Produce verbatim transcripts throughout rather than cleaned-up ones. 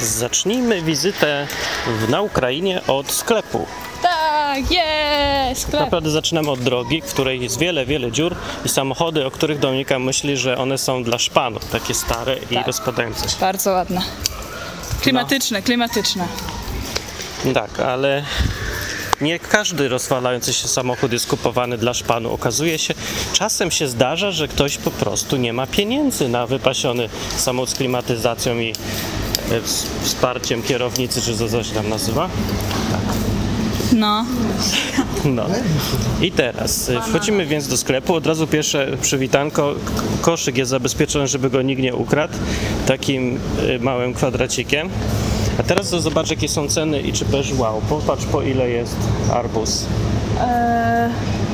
Zacznijmy wizytę w, na Ukrainie od sklepu. Tak, jest! Tak naprawdę zaczynamy od drogi, w której jest wiele, wiele dziur i samochody, o których Dominika myśli, że one są dla szpanu, takie stare i Tak. rozpadające się. Bardzo ładne. Klimatyczne, no. klimatyczne. Tak, ale nie każdy rozwalający się samochód jest kupowany dla szpanu. Okazuje się, czasem się zdarza, że ktoś po prostu nie ma pieniędzy na wypasiony samochód z klimatyzacją i e, wsparciem kierownicy, czy co coś tam nazywa. No. No. I teraz y, wchodzimy więc do sklepu, od razu pierwsze przywitanko, K- koszyk jest zabezpieczony, żeby go nikt nie ukradł, takim y, małym kwadracikiem. A teraz zobacz, jakie są ceny i czy będziesz wow, popatrz, po ile jest arbuz. Eee...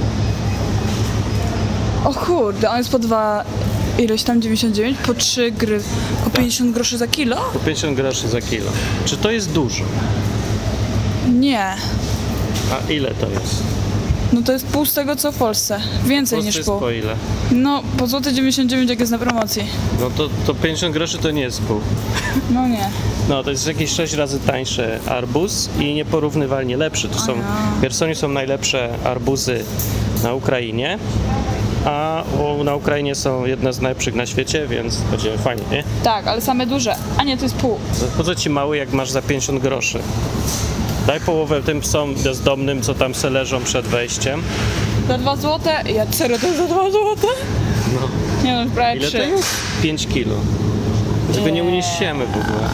O kurde, on jest po dwa, ileś tam dziewięćdziesiąt dziewięć, po trzy gry, po pięćdziesiąt groszy za kilo? Po pięćdziesiąt groszy za kilo. Czy to jest dużo? Nie. A ile to jest? No to jest pół z tego co w Polsce. Więcej Po niż jest pół. po ile? No, po złote dziewięćdziesiąt dziewięć jak jest na promocji. No to, to pięćdziesiąt groszy to nie jest pół. No nie. No to jest jakieś sześć razy tańszy arbuz i nieporównywalnie lepszy. To są, w Chersonie są najlepsze arbuzy na Ukrainie, a u, na Ukrainie są jedne z najlepszych na świecie, więc będzie fajnie, nie? Tak, ale same duże. A nie, to jest pół. Po co ci mały, jak masz za pięćdziesiąt groszy? Daj połowę tym psom bezdomnym, co tam se leżą przed wejściem. Za dwa złote? Ja serio to jest za dwa złote? No. Nie no, prawie Ile trzy. to jest? pięć kilo. Tego nie uniesiemy w ogóle.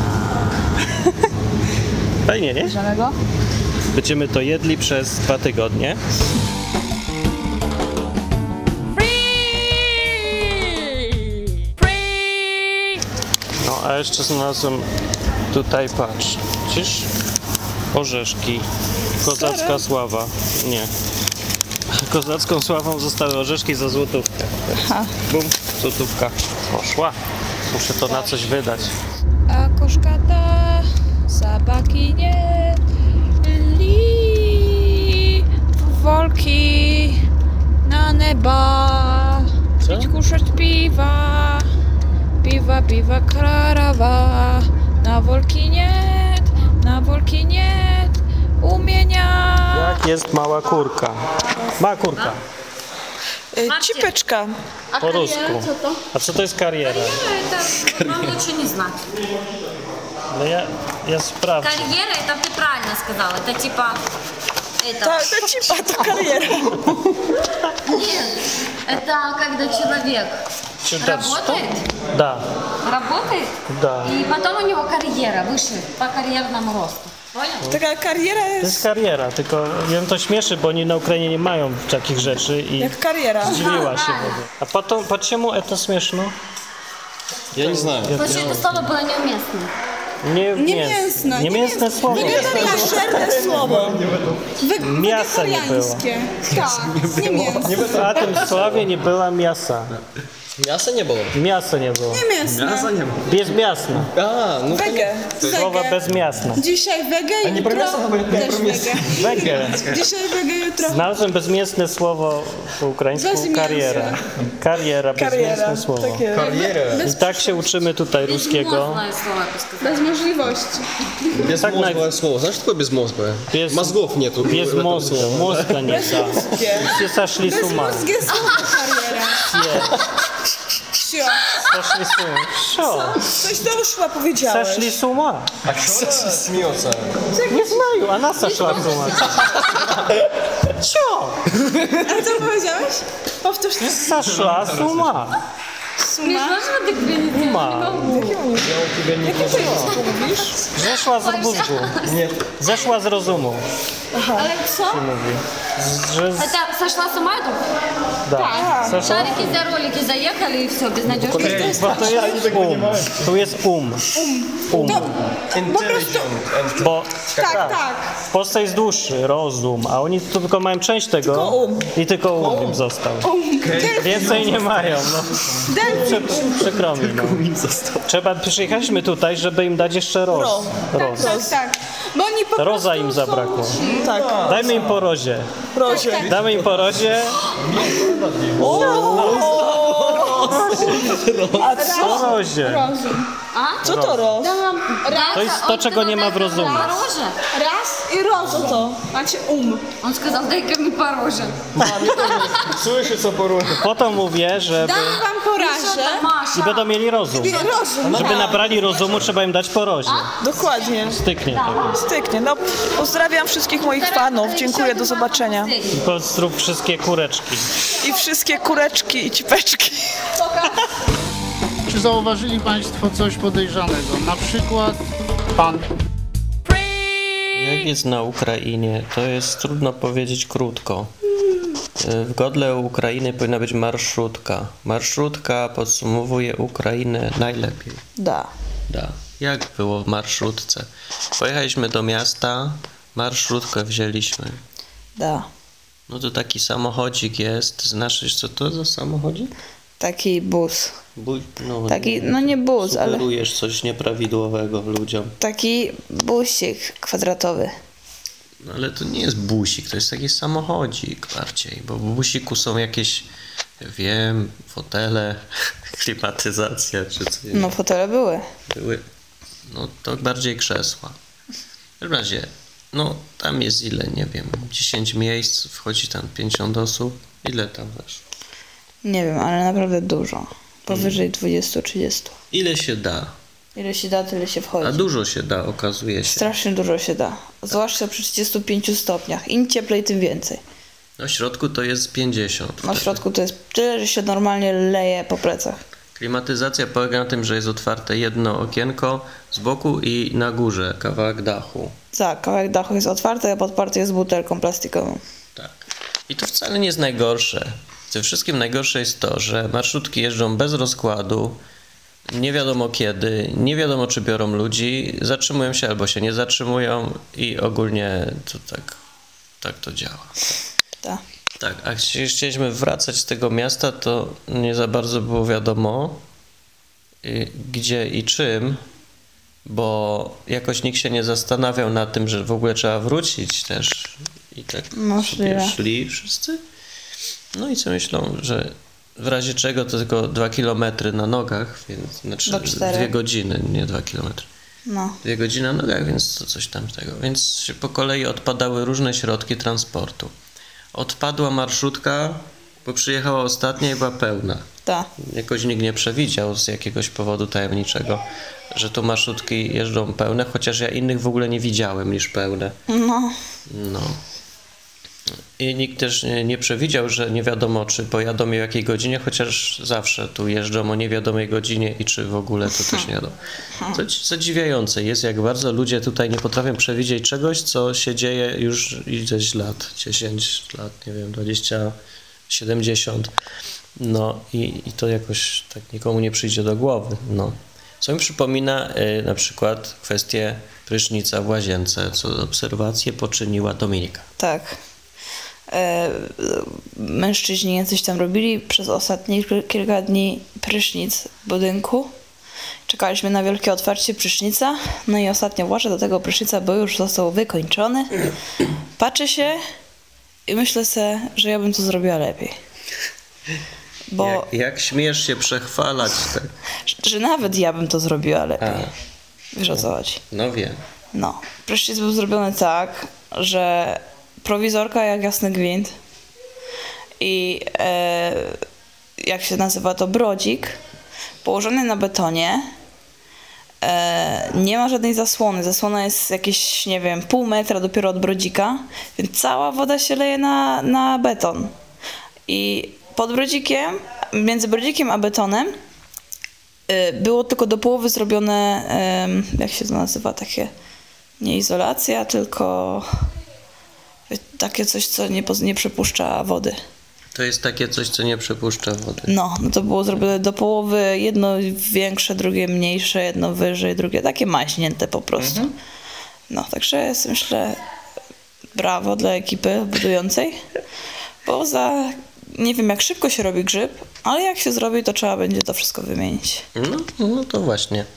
Fajnie, nie? Żadnego? Będziemy to jedli przez dwa tygodnie. No a jeszcze znalazłem tutaj, patrz, widzisz? Orzeszki. Kozacka sława. Nie. Kozacką sławą zostały orzeszki za złotówkę. Ha. Bum, złotówka poszła. Muszę to na coś wydać. A koszka ta sabaki nie li wolki na neba. Co? Pić kuszać piwa, piwa, piwa krawa. Na wolki nie, na wolki nie umienia. Jak jest mała kurka? Mała kurka. Cipeczka. А Po rusku. карьера что то? A co to jest kariera? Это вам лучше не знать. No ja, ja sprawdzę. Карьера, это ты правильно сказал. Это типа... Это... To, to cipa, to kariera. Нет, это когда человек Czy to- работает, Da, работает, da. и потом у него карьера выше по карьерному росту. Понял? Taka kariera To jest jest kariera, tylko wiem, to śmieszy, bo oni na Ukrainie nie mają takich rzeczy i jak kariera. zdziwiła się w ogóle. A потом, почему это смешно? Я не знаю. Потому что это слово было неуместно. Nie, Niemięsne, Niemięsne słowo. Koszerne słowo. Mięsa nie było. Tak, nie mięsne. A tym słowie nie było mięsa. Мяса не было? Mięsa nie było. Nie mięsne. не было. Bezmięsne. А, ну Wege. Słowa Wege. bezmięsne. Dzisiaj wege, jutro też wege. Wege. Dzisiaj wege, jutro. Znalazłem bezmięsne słowo po ukraińsku Bez mięsa. kariera. Kariera, bezmięsne słowo. Takie. карьера. I tak się uczymy tutaj ruskiego. Безмозглое слово, я бы сказала. Bez możliwości. Безмозглое слово. Знаешь, что такое безмозглое? Без- Мозгов нету. Без в этом mózgu, слове. mózga nie da. Все сошли с ума. Bezmózgie słowo kariera. Все Sio. сошли с ума. Что? Coś do uszła powiedziałeś. Сошли с ума. А кто смеется? Не знаю, она сошла с ума. Чё? A co powiedziałeś? Powtórz to. Сошла с ума. Мне сложно так перевести? Ума. Jakie to języku mówisz? Zeszła z mózgu. Zeszła z rozumu. Ale co? Mówi. Z- Że z... Это сошла с ума эту? Da. Zeszła. Шарики за ролики заехали и все, безнадежно. Bo to jest um. Tu jest um. Um. Intelligent. Bo Tak, tak. w Polsce jest dłuższy rozum, a oni tu tylko mają część tego Tylko um. i tylko um im został. Więcej nie mają. No. Prze, przykro mi. No. Trzeba, przyjechaliśmy tutaj, żeby im dać jeszcze roz. roz. Tak, tak. Bo oni po Roza prostu im są- zabrakło. Tak. Dajmy im po rozie. Rozie. Damy im po rozie. O rozie. Co to roz? To jest to, czego nie ma w rozumu. Пороже. Raz i roz, co to? Macie um. Он сказал, дай-ка мне пороже. Słyszy co poruje. Po to mówię, żeby... Dam wam porażę. I będą mieli rozum. Rozum. Żeby nabrali rozumu, trzeba im dać porozie. Dokładnie. Styknie to. Styknie. No, pozdrawiam wszystkich moich fanów. Dziękuję, do zobaczenia. Pozdrów wszystkie kureczki. I wszystkie kureczki i cipeczki. Czy zauważyli Państwo coś podejrzanego? Na przykład pan. Jak jest na Ukrainie, to jest trudno powiedzieć krótko. W godle Ukrainy powinna być marszrutka. Marszrutka podsumowuje Ukrainę najlepiej. Da. Da. Jak było w marszrutce? Pojechaliśmy do miasta, marszrutkę wzięliśmy. Da. No to taki samochodzik jest. Znasz, co to za samochodzik? Taki bus. Bój, no, Taki, no nie bus, ale sugerujesz coś nieprawidłowego ludziom. taki busik kwadratowy. No ale to nie jest busik, to jest taki samochodzik bardziej, bo w busiku są jakieś, ja wiem, fotele, klimatyzacja czy coś. No fotele były. Były, no to bardziej krzesła. W każdym razie, no tam jest ile, nie wiem, dziesięć miejsc, wchodzi tam pięćdziesiąt osób. Ile tam weszło? Nie wiem, ale naprawdę dużo. Powyżej dwadzieścia trzydzieści. Ile się da? Ile się da, tyle się A wchodzi. dużo się da, okazuje się. Strasznie dużo się da. Zwłaszcza przy trzydziestu pięciu stopniach. Im cieplej, tym więcej. Na środku to jest pięćdziesiąt. Na środku to jest tyle, że się normalnie leje po plecach. Klimatyzacja polega na tym, że jest otwarte jedno okienko z boku i na górze kawałek dachu. Tak, kawałek dachu jest otwarty, a podparty jest butelką plastikową. Tak. I to wcale nie jest najgorsze. Ze wszystkim najgorsze jest to, że marszrutki jeżdżą bez rozkładu, nie wiadomo kiedy, nie wiadomo czy biorą ludzi, zatrzymują się albo się nie zatrzymują i ogólnie to tak, tak to działa. Tak. Tak, a jeśli chcieliśmy wracać z tego miasta, to nie za bardzo było wiadomo y, gdzie i czym, bo jakoś nikt się nie zastanawiał nad tym, że w ogóle trzeba wrócić też i tak Możliwe. sobie szli wszyscy. No i co myślą, że w razie czego to tylko dwa kilometry na nogach, więc znaczy Do czterech. dwie godziny, nie dwa kilometry. No. Dwie godziny na nogach, więc to coś tam z tego. Więc się po kolei odpadały różne środki transportu. Odpadła marszutka, bo przyjechała ostatnia i była pełna. Tak. Jakoś nikt nie przewidział z jakiegoś powodu tajemniczego, że tu marszutki jeżdżą pełne, chociaż ja innych w ogóle nie widziałem niż pełne. No. No. I nikt też nie, nie przewidział, że nie wiadomo, czy pojadą i o jakiej godzinie, chociaż zawsze tu jeżdżą o niewiadomej godzinie i czy w ogóle to też nie wiadomo. To zadziwiające jest, jak bardzo ludzie tutaj nie potrafią przewidzieć czegoś, co się dzieje już ileś lat, dziesięć lat, nie wiem, dwadzieścia, siedemdziesiąt. No i, i to jakoś tak nikomu nie przyjdzie do głowy. No. Co mi przypomina y, na przykład kwestię prysznica w łazience, co obserwację poczyniła Dominika. Tak. E, mężczyźni jacyś tam robili przez ostatnie kil- kilka dni prysznic w budynku. Czekaliśmy na wielkie otwarcie prysznica. No i ostatnia właża do tego prysznica, bo już został wykończony. Patrzę się i myślę sobie, że ja bym to zrobiła lepiej. Bo, Jak, jak śmiesz się przechwalać? Tak? że nawet ja bym to zrobiła lepiej. A. Wiesz o co chodzi? No wiem. No, prysznic był zrobiony tak, że prowizorka jak jasny gwint i e, jak się nazywa to, brodzik położony na betonie, e, nie ma żadnej zasłony, zasłona jest jakieś, nie wiem, pół metra dopiero od brodzika, więc cała woda się leje na, na beton i pod brodzikiem, między brodzikiem a betonem e, było tylko do połowy zrobione, e, jak się to nazywa, takie nie izolacja, tylko takie coś, co nie, poz- nie przepuszcza wody. To jest takie coś, co nie przepuszcza wody. No, no to było zrobione do połowy, jedno większe, drugie mniejsze, jedno wyżej, drugie takie maźnięte po prostu. No, także jest, myślę, brawo dla ekipy budującej, bo za, nie wiem jak szybko się robi grzyb, ale jak się zrobi, to trzeba będzie to wszystko wymienić. No, no to właśnie.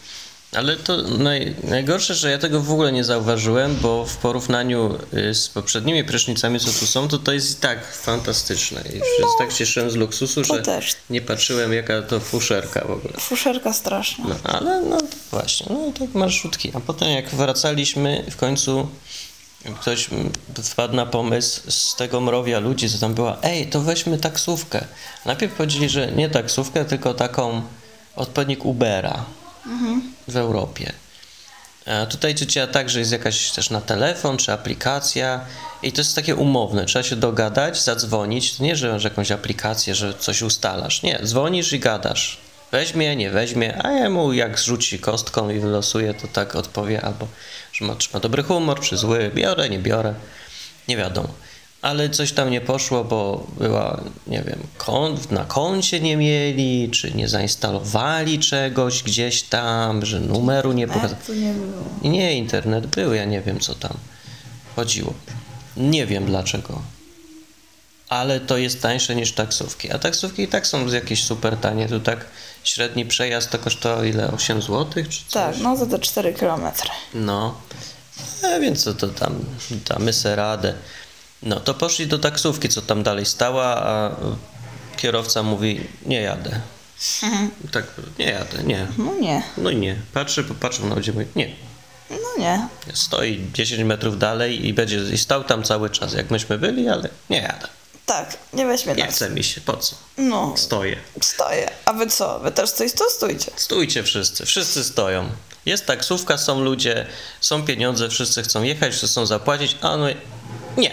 Ale to naj, najgorsze, że ja tego w ogóle nie zauważyłem, bo w porównaniu y, z poprzednimi prysznicami, co tu są, to to jest i tak fantastyczne. I no, tak się cieszyłem z luksusu, że też. nie patrzyłem, jaka to fuszerka w ogóle. Fuszerka straszna. No, ale no właśnie, no tak marszutki. A potem jak wracaliśmy, w końcu ktoś wpadł na pomysł z tego mrowia ludzi, co tam była, ej, to weźmy taksówkę. Najpierw powiedzieli, że nie taksówkę, tylko taką odpowiednik Ubera mhm. w Europie. A tutaj działa tak, że jest jakaś też na telefon, czy aplikacja i to jest takie umowne. Trzeba się dogadać, zadzwonić. To nie, że masz jakąś aplikację, że coś ustalasz. Nie, dzwonisz i gadasz. Weźmie, nie weźmie, a jemu jak zrzuci kostką i wylosuje, to tak odpowie, albo że ma, czy ma dobry humor, czy zły, biorę, nie biorę, nie wiadomo. Ale coś tam nie poszło, bo była, nie wiem, kont, na koncie nie mieli, czy nie zainstalowali czegoś gdzieś tam, że numeru nie pokazał. nie było. I nie, internet był, ja nie wiem, co tam chodziło. Nie wiem dlaczego. Ale to jest tańsze niż taksówki. A taksówki i tak są jakieś super tanie. Tu tak średni przejazd to kosztował ile? osiem złotych czy coś? Tak, no za te cztery kilometry. No. A więc co to tam, damy se radę. No to poszli do taksówki, co tam dalej stała, a kierowca mówi, nie jadę. Mhm. Tak, nie jadę, nie. No nie. No i nie. Patrzy, popatrzył na ludzi, mówi, nie. No nie. Stoi dziesięć metrów dalej i będzie i stał tam cały czas, jak myśmy byli, ale nie jadę. Tak, nie weźmie Nie nas. chce mi się, po co? No. Stoję. Stoję. A wy co? Wy też coś to stójcie. Stójcie wszyscy, wszyscy stoją. Jest taksówka, są ludzie, są pieniądze, wszyscy chcą jechać, wszyscy chcą zapłacić, a no nie.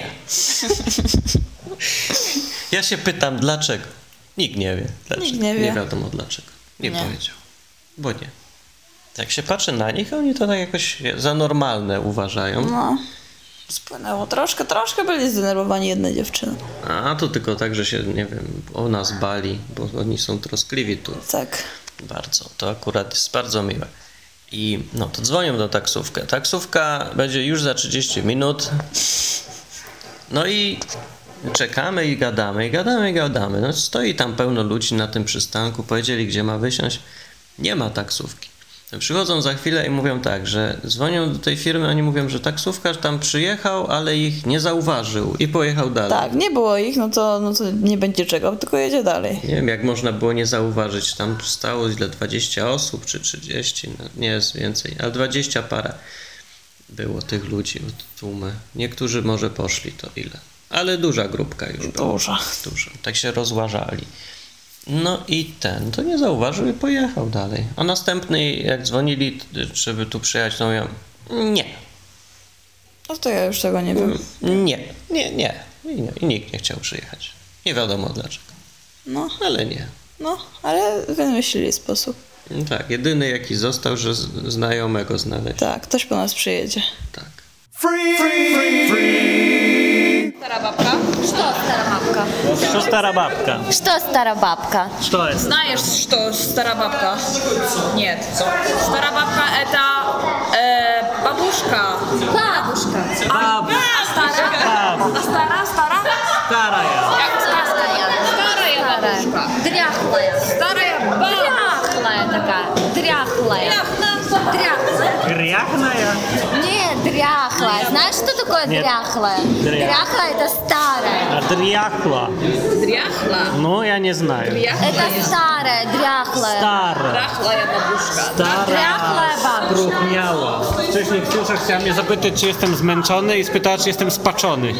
Ja się pytam, dlaczego? Nikt nie wie. Dlaczego? Nikt nie wie. Nie wiadomo dlaczego. Nie, Nie. powiedział. Bo nie. Jak się patrzy na nich, oni to tak jakoś za normalne uważają. No. Spłynęło troszkę, troszkę byli zdenerwowani jedne dziewczyny. A to tylko tak, że się, nie wiem, o nas bali, bo oni są troskliwi tu. Tak. Bardzo. To akurat jest bardzo miłe. I no to dzwonią do taksówkę. Taksówka będzie już za trzydzieści minut. No i czekamy i gadamy, i gadamy, i gadamy. No stoi tam pełno ludzi na tym przystanku. Powiedzieli, gdzie ma wysiąść. Nie ma taksówki. Przychodzą za chwilę i mówią tak, że dzwonią do tej firmy, oni mówią, że taksówkarz tam przyjechał, ale ich nie zauważył i pojechał dalej. Tak, nie było ich, no to, no to nie będzie czekał, tylko jedzie dalej. Nie wiem, jak można było nie zauważyć. Tam stało ile dwadzieścia osób, czy trzydzieści, no, nie jest więcej, ale dwadzieścia parę było tych ludzi od tłumy. Niektórzy może poszli, to ile. Ale duża grupka już była. Duża. Duża. Tak się rozłażali. No i ten, to nie zauważył i pojechał dalej. A następny, jak dzwonili, żeby tu przyjechać, to mówią, nie. No to ja już tego nie wiem. Nie, nie, nie. I, nie. I nikt nie chciał przyjechać. Nie wiadomo dlaczego. No, Ale nie. no, ale wymyślili sposób. No tak, jedyny jaki został, że z- znajomego znaleźć. Tak, ktoś po nas przyjedzie. Tak. Stara babka? Что стара бабка? Co stara babka? Что стара бабка? Co jest? Знаешь, что стара бабка? Нет. Стара бабка это э, бабушка. Бабушка. Bab... А стара? А стара, стара? Stara ja. Старая. Старая бабушка. Дряхлая. Старая бабка. Дряхлая такая. Дряхлая. Дряхлая. Gryachna ja. Не, дряхлая. Знаешь, что такое Нет. дряхлая? Дря- Дряхлая это старая. A driachła. Дряхла. No ja nie знаю. Это старая, дряхлая. Stara. Дряхлая бабушка. Stara. Дряхлая бабушка. Spróchniała. Wcześniej Ksiusza chciała mnie zapytać, czy jestem zmęczony i spytała, czy jestem spaczony.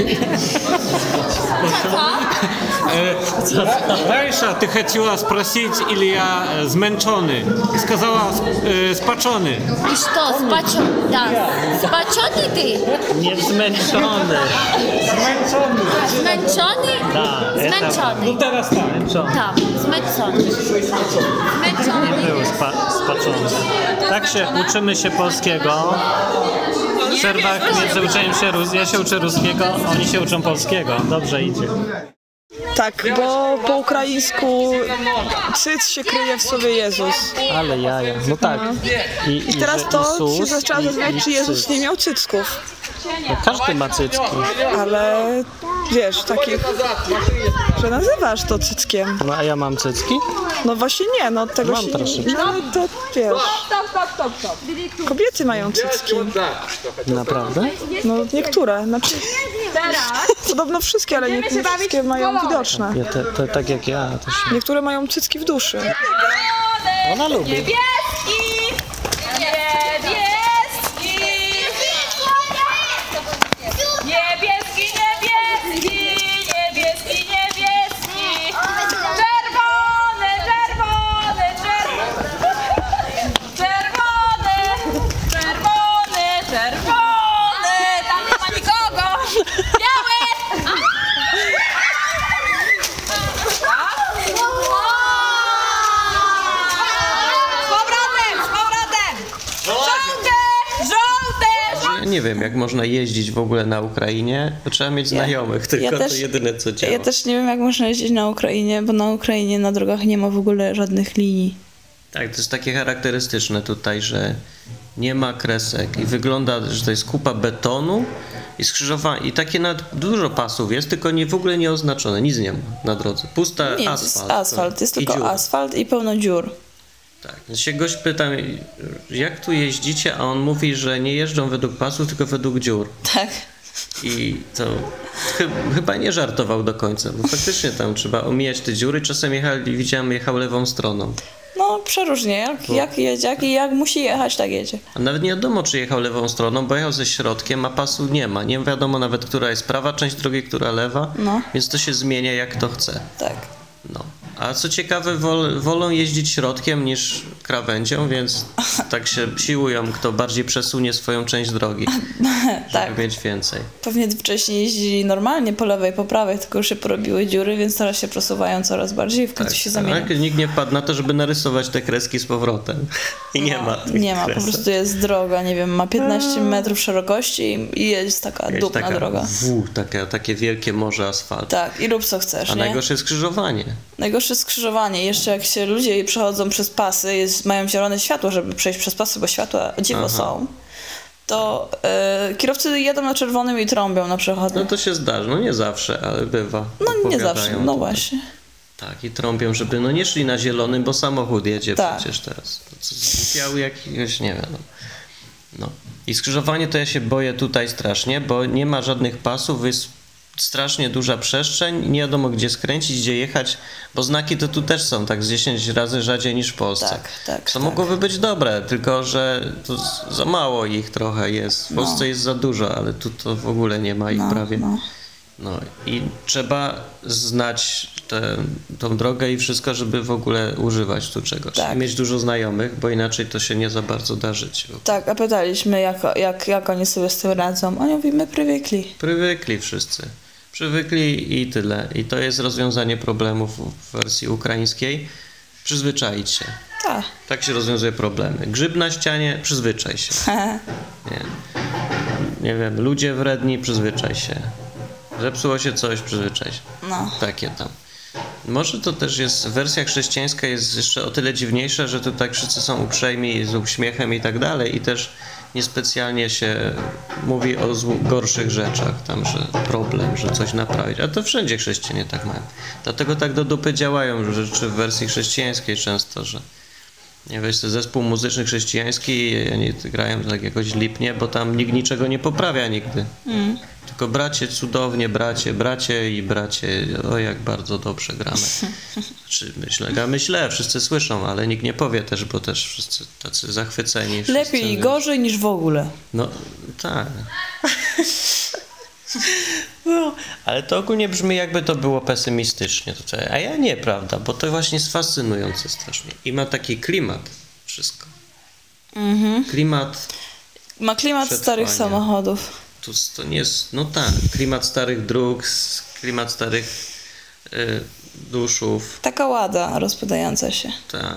Раньше ты хотела спросить, или я э, змęczony. И сказала э, спачony. И что, спачен? Да. Спаченный ты? Nie zmęczony. Zmęczony. Zmęczony? Tak, Zmęczony. No teraz tak. Tak, zmęczony. Zmęczony. Był spa- spaczony. Tak się uczymy się polskiego. W przerwach między uczeniem się rus, ja się uczę ruskiego, oni się uczą polskiego. Dobrze idzie. Tak, bo po ukraińsku cyc się kryje w słowie Jezus. Ale jaja, no tak. I, I teraz że to się Isus zaczęła i- zastanawiać, i czy Jezus cyc. nie miał cycków. No, każdy ma cycki. Ale wiesz, takich, że nazywasz to cyckiem. No a ja mam cycki? No właśnie nie, no tego Mam się troszeczkę. No ale to wiesz. Kobiety mają cycki. Naprawdę? No niektóre, znaczy podobno wszystkie, ale nie wszystkie mają widoczne. Ja te, te, tak jak ja też. Niektóre mają cycki w duszy. Ona lubi. Niebieski! Niebieski! Niebieski, niebieski! Niebieski, niebieski! Czerwony, czerwony, czerwony! Czerwony, czerwony, czerwony! Tam nie ma nikogo! Biały! Z powrotem, z powrotem! Żółty! Żółty! Ja nie wiem, jak można jeździć w ogóle na Ukrainie, to trzeba mieć znajomych, tylko ja to też- jedyne co działa. Ja też nie wiem, jak można jeździć na Ukrainie, bo na Ukrainie na drogach nie ma w ogóle żadnych linii. Tak, to jest takie charakterystyczne tutaj, że nie ma kresek i wygląda, że to jest kupa betonu i skrzyżowanie. I takie nawet dużo pasów jest, tylko nie w ogóle nie oznaczone, nic nie ma na drodze. Pusta Nie, asfalt. to jest asfalt, jest i tylko dziury. asfalt i pełno dziur. Tak, więc się gość pytam, jak tu jeździcie, a on mówi, że nie jeżdżą według pasów, tylko według dziur. Tak. I to chy- chyba nie żartował do końca, bo faktycznie tam trzeba omijać te dziury. Czasem jechali, widziałem, jechał lewą stroną. No przeróżnie, jak, jak jedzie, jak, jak musi jechać, tak jedzie. A nawet nie wiadomo, czy jechał lewą stroną, bo jechał ze środkiem, a pasu nie ma. Nie wiadomo nawet, która jest prawa część drogi, która lewa, No. więc to się zmienia jak to chce. Tak. No. A co ciekawe, wol, wolą jeździć środkiem niż krawędzią, więc tak się siłują, kto bardziej przesunie swoją część drogi, Tak. żeby mieć więcej. Pewnie wcześniej jeździli normalnie po lewej, po prawej, tylko już się porobiły dziury, więc teraz się przesuwają coraz bardziej i w końcu się zamienią. Tak, nikt nie wpadł na to, żeby narysować te kreski z powrotem. I nie ma tych Nie ma, po kresek. prostu jest droga, nie wiem, ma piętnaście metrów szerokości i jest taka Jakaś dupna taka droga. W, takie, takie wielkie morze asfaltu. Tak, i rób co chcesz, A nie? najgorsze jest skrzyżowanie. Najgorsze jest skrzyżowanie. Jeszcze jak się ludzie przechodzą przez pasy, jest, mają zielone światło, żeby przejść przez pasy, bo światła o dziwo Aha. są, to e, kierowcy jadą na czerwonym i trąbią na przechodnie. No to się zdarza, no nie zawsze, ale bywa. No nie Opowiadają zawsze, no tutaj. właśnie. Tak, i trąbią, żeby no nie szli na zielonym, bo samochód jedzie Tak. przecież teraz. To co zgłupiały jakiegoś, nie wiem. No. no. I skrzyżowanie to ja się boję tutaj strasznie, bo nie ma żadnych pasów, jest strasznie duża przestrzeń, nie wiadomo gdzie skręcić, gdzie jechać, bo znaki to tu też są tak z dziesięć razy rzadziej niż w Polsce. Tak, tak, Co tak. mogłoby być dobre, tylko że to z- za mało ich trochę jest. W Polsce jest za dużo, ale tu to w ogóle nie ma ich No, prawie. no. No i trzeba znać tę tą drogę i wszystko, żeby w ogóle używać tu czegoś. Tak. I mieć dużo znajomych, bo inaczej to się nie za bardzo da żyć. Tak, a pytaliśmy, jak, jak, jak oni sobie z tym radzą. Oni mówią, my prywykli. Przywykli wszyscy. Przywykli i tyle. I to jest rozwiązanie problemów w wersji ukraińskiej. Przyzwyczaić się. Tak. Tak się rozwiązuje problemy. Grzyb na ścianie, przyzwyczaj się. Nie. Nie wiem, ludzie wredni, przyzwyczaj się. Zepsuło się coś, przyzwyczaj się. No. Takie tam. Może to też jest, wersja chrześcijańska jest jeszcze o tyle dziwniejsza, że tutaj wszyscy są uprzejmi, z uśmiechem i tak dalej i też niespecjalnie się mówi o zł- gorszych rzeczach, tam, że problem, że coś naprawić, a to wszędzie chrześcijanie tak mają. Dlatego tak do dupy działają rzeczy w wersji chrześcijańskiej często, że nie weź ten zespół muzyczny chrześcijański i oni grają tak jakoś lipnie, bo tam nikt niczego nie poprawia nigdy. Mm. Tylko bracie, cudownie, bracie, bracie i bracie, o jak bardzo dobrze gramy. Znaczy, myślę, gramy źle, wszyscy słyszą, ale nikt nie powie też, bo też wszyscy tacy zachwyceni. Wszyscy, Lepiej i gorzej niż w ogóle. No, tak. No, ale to ogólnie brzmi jakby to było pesymistycznie tutaj, a ja nie, prawda, bo to właśnie jest fascynujące strasznie. I ma taki klimat wszystko. Mhm. Klimat, Ma klimat Przetrwanie. starych samochodów. to, to nie jest, no tak, klimat starych dróg, s- klimat starych y, duszów, Taka łada rozpadająca się. tak.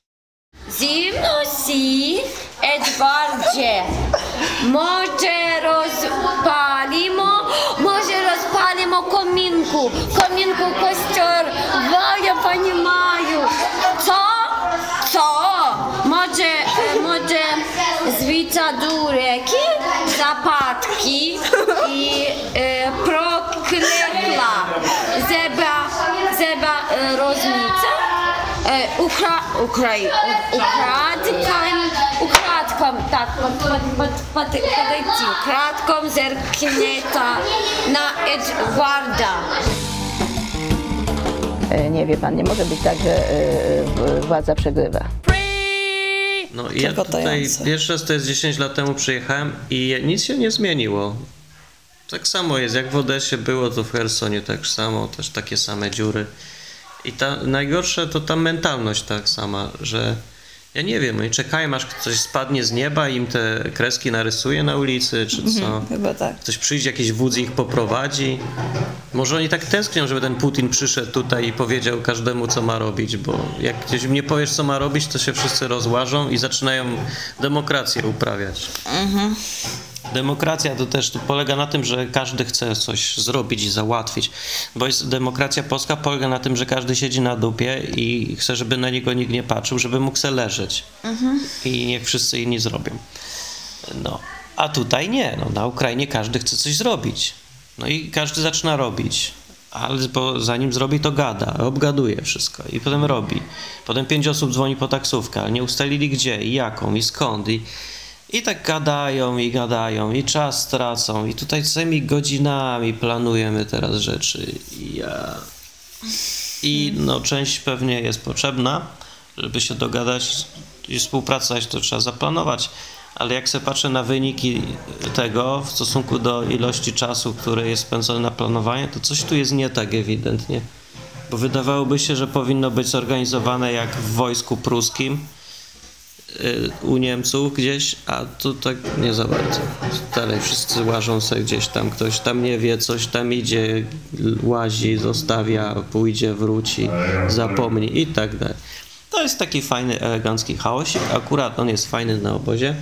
Zimności, Edwardzie. Może rozpalimy, może rozpalimy kominku. коминку, коминку, костер. Да, я понимаю. Co? Co? Może, e, może zwicadureki, zapadki i e, proklekla. Zeba, zeba e, roznica. E, ukra, ukra, ukradkiem, ukradką, tak, pod, pod, pod, pod, podejdzie, ukradką zerknięta na Edwarda. Nie wie pan, nie może być tak, że y, władza przegrywa. No i ja tutaj Przygotające. pierwszy raz to jest dziesięć lat temu przyjechałem i nic się nie zmieniło. Tak samo jest, jak w Odessie było, to w Chersonie tak samo, też takie same dziury. I ta, najgorsze to ta mentalność tak sama, że ja nie wiem, oni czekają aż ktoś spadnie z nieba i im te kreski narysuje na ulicy, czy co. Chyba tak. Ktoś przyjdzie, jakiś wódz ich poprowadzi. Może oni tak tęsknią, żeby ten Putin przyszedł tutaj i powiedział każdemu, co ma robić, bo jak ktoś im nie powiesz, co ma robić, to się wszyscy rozłażą i zaczynają demokrację uprawiać. Mhm. Demokracja to też to polega na tym, że każdy chce coś zrobić i załatwić. Bo jest, demokracja polska polega na tym, że każdy siedzi na dupie i chce, żeby na niego nikt nie patrzył, żeby mógł se leżeć. Mhm. I niech wszyscy inni zrobią. No. A tutaj nie. No, na Ukrainie każdy chce coś zrobić. No i każdy zaczyna robić. Ale bo zanim zrobi, to gada, obgaduje wszystko i potem robi. Potem pięć osób dzwoni po taksówkę, ale nie ustalili gdzie i jaką i skąd. I, i tak gadają i gadają i czas stracą. I tutaj całymi godzinami planujemy teraz rzeczy. I ja... I no, część pewnie jest potrzebna, żeby się dogadać i współpracować, to trzeba zaplanować. Ale jak sobie patrzę na wyniki tego w stosunku do ilości czasu, który jest spędzony na planowanie, to coś tu jest nie tak ewidentnie. Bo wydawałoby się, że powinno być zorganizowane jak w wojsku pruskim yy, u Niemców gdzieś, a tu tak nie za bardzo. Dalej wszyscy łażą sobie gdzieś tam, ktoś tam nie wie, coś tam idzie, łazi, zostawia, pójdzie, wróci, zapomni i tak dalej. To jest taki fajny, elegancki chaosik. Akurat on jest fajny na obozie.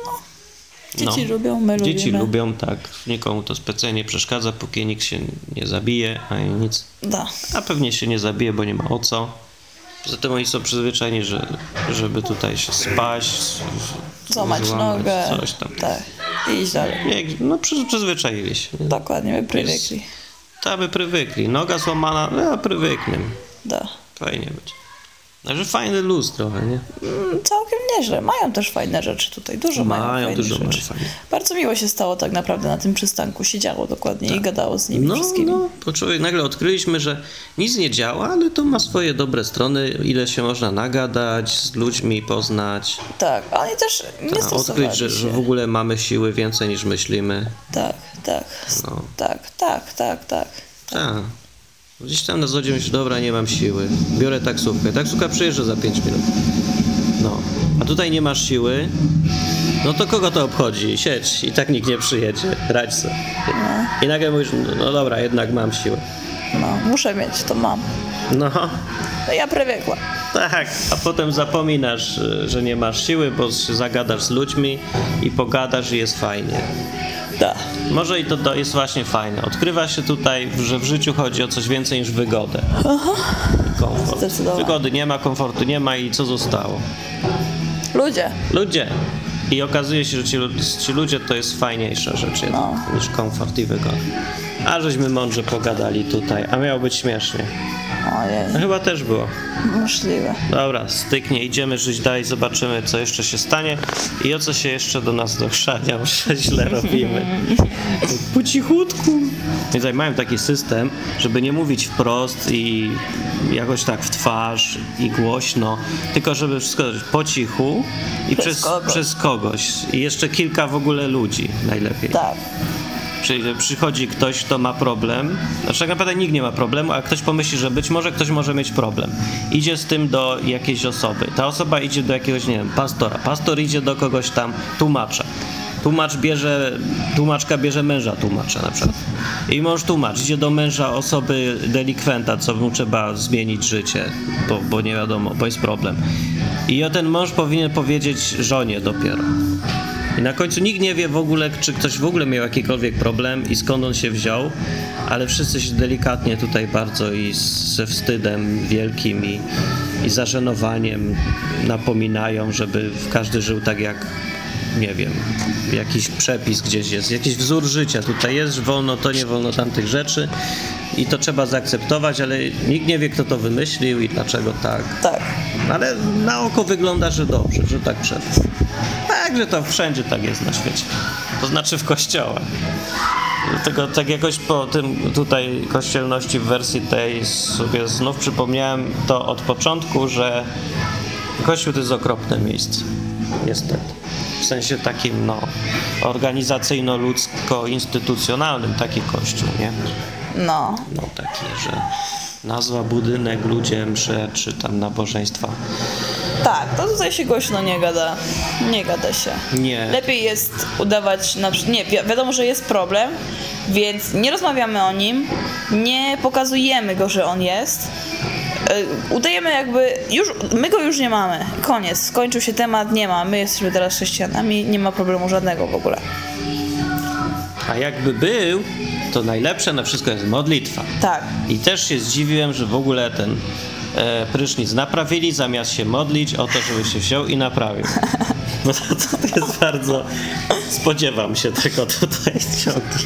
Dzieci lubią, my Dzieci lubimy. lubią, tak. Nikomu to specjalnie nie przeszkadza, póki nikt się nie zabije, ani nic. Da. A pewnie się nie zabije, bo nie ma o co. Poza tym oni są przyzwyczajeni, że, żeby tutaj się spaść, Złamać złamać, nogę. coś tam. Tak. I iść dalej. Nie, no przy, przyzwyczaili się. Nie? Dokładnie, my prywykli. Tak, my prywykli. Noga złamana, no ja prywyknę. Da. Fajnie być. Także fajny luz trochę, nie? Mm, Całkiem nieźle. Mają też fajne rzeczy tutaj. Dużo mają, Mają, fajnych dużo rzeczy. mają fajnych. Bardzo miło się stało tak naprawdę na tym przystanku. Siedziało dokładnie i gadało z nimi No, wszystkimi. no, bo człowiek nagle odkryliśmy, że nic nie działa, ale to ma swoje dobre strony, ile się można nagadać, z ludźmi poznać, Tak, ale oni też nie a stosowali odkryć, że, się. że w ogóle mamy siły więcej niż myślimy. Tak, tak, No. tak, tak, tak, tak. Tak. Gdzieś tam na zasadzie myślę, dobra, nie mam siły, biorę taksówkę. Taksówka przyjeżdża za pięć minut. No, a tutaj nie masz siły, no to kogo to obchodzi? Siedź i tak nikt nie przyjedzie, radź sobie. I nagle mówisz, no dobra, jednak mam siłę. No, muszę mieć, to mam. No. No, ja prywykła. Tak, a potem zapominasz, że nie masz siły, bo się zagadasz z ludźmi i pogadasz i jest fajnie. Da. Może i to, to jest właśnie fajne. Odkrywa się tutaj, że w życiu chodzi o coś więcej niż wygodę. Komfort. Zdecydowanie. Wygody nie ma, komfortu nie ma i co zostało? Ludzie. Ludzie. I okazuje się, że ci, lu- ci ludzie to jest fajniejsza rzecz jednak, No. niż komfort i wygoda. A żeśmy mądrze pogadali tutaj, a miało być śmiesznie. Ojej, No, chyba też było. możliwe. Dobra, styknie, idziemy żyć dalej, zobaczymy, co jeszcze się stanie i o co się jeszcze do nas dochrzaniał, że źle robimy. Po cichutku. I tutaj mają taki system, żeby nie mówić wprost i jakoś tak w twarz i głośno, tylko żeby wszystko zrobić po cichu i Przez przez, kogoś. przez kogoś. I jeszcze kilka w ogóle ludzi najlepiej. Tak. Czyli przychodzi ktoś, kto ma problem, znaczy tak naprawdę nikt nie ma problemu, a ktoś pomyśli, że być może ktoś może mieć problem. Idzie z tym do jakiejś osoby. Ta osoba idzie do jakiegoś, nie wiem, pastora. Pastor idzie do kogoś tam, tłumacza. Tłumacz bierze, tłumaczka bierze męża tłumacza na przykład. I mąż tłumacz idzie do męża osoby delikwenta, co mu trzeba zmienić życie, bo, bo nie wiadomo, bo jest problem. I o ten mąż powinien powiedzieć żonie dopiero. I na końcu nikt nie wie w ogóle, czy ktoś w ogóle miał jakikolwiek problem i skąd on się wziął, ale wszyscy się delikatnie tutaj bardzo i ze wstydem wielkim i, i zażenowaniem napominają, żeby każdy żył tak jak, nie wiem, jakiś przepis gdzieś jest, jakiś wzór życia tutaj jest, że wolno to, nie wolno tamtych rzeczy i to trzeba zaakceptować, ale nikt nie wie, kto to wymyślił i dlaczego tak. Tak. Ale na oko wygląda, że dobrze, że tak przetrwa. Także to wszędzie tak jest na świecie. To znaczy w kościołach. Dlatego tak jakoś po tym tutaj kościelności w wersji tej sobie znów przypomniałem to od początku, że Kościół to jest okropne miejsce. Niestety. W sensie takim, no, organizacyjno-ludzko-instytucjonalnym taki Kościół, nie? No. No taki, że nazwa, budynek, ludzie, msze, czy tam nabożeństwa. Tak, to tutaj się głośno nie gada. Nie gada się. Nie. Lepiej jest udawać, na przy... nie, wi- wiadomo, że jest problem, więc nie rozmawiamy o nim, nie pokazujemy go, że on jest. Yy, udajemy jakby, już, my go już nie mamy. Koniec, skończył się temat, nie ma. My jesteśmy teraz chrześcijanami, nie ma problemu żadnego w ogóle. A jakby był, to najlepsze na wszystko jest modlitwa. Tak. I też się zdziwiłem, że w ogóle ten e, prysznic naprawili, zamiast się modlić o to, żeby się wziął i naprawił. Bo to, to jest bardzo... Spodziewam się tego tutaj ciągle.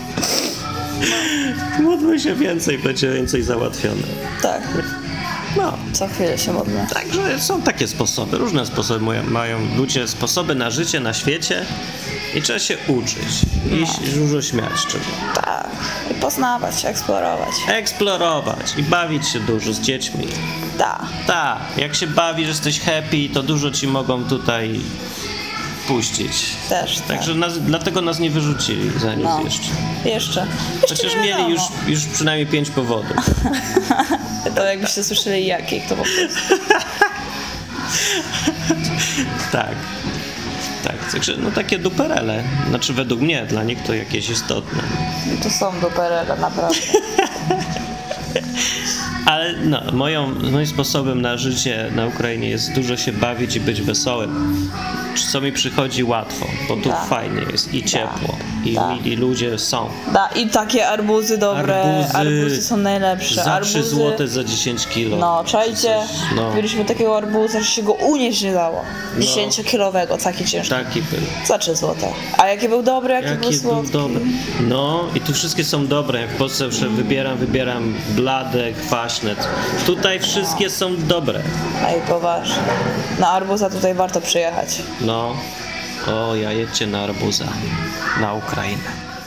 Módlmy się więcej, będzie więcej załatwione. Tak. No. Co chwilę się modlę. Także są takie sposoby, różne sposoby mają, mają ludzie, sposoby na życie na świecie i trzeba się uczyć i No. się dużo śmiać trzeba. Tak. I poznawać, eksplorować. Eksplorować i bawić się dużo z dziećmi. Tak. Tak, jak się bawisz, jesteś happy, to dużo ci mogą tutaj puścić. Też, tak. Także nas, dlatego nas nie wyrzucili za nic No. jeszcze. Jeszcze. Jeszcze Chociaż nie mieli wiadomo. już, już przynajmniej pięć powodów. To jakbyście słyszeli jakich, to po prostu. Tak. Tak, także no takie duperele. Znaczy według mnie, dla nich to jakieś istotne. To są duperele, naprawdę. Ale no, moją, moim sposobem na życie na Ukrainie jest dużo się bawić i być wesołym. Co mi przychodzi łatwo, bo tu Tak. fajnie jest i ciepło, i Tak. mili ludzie są. Da, i takie arbuzy dobre. Arbuzy, Arbuzy są najlepsze. Za arbuzy... trzy złote za dziesięć kilo. No, czajcie, No. mieliśmy takiego arbuza, że się go unieść nie dało. dziesięciokilowego, taki ciężki. Taki był. Za trzy złote. A jaki był dobry, jaki, był Jaki był słodki. dobry. No i tu wszystkie są dobre. Jak w Polsce już wybieram, wybieram blade, kwaśne. Tutaj wszystkie są dobre. Ej, poważnie. Na arbuza tutaj warto przyjechać. No. O, ja jedźcie na arbuza. Na Ukrainę.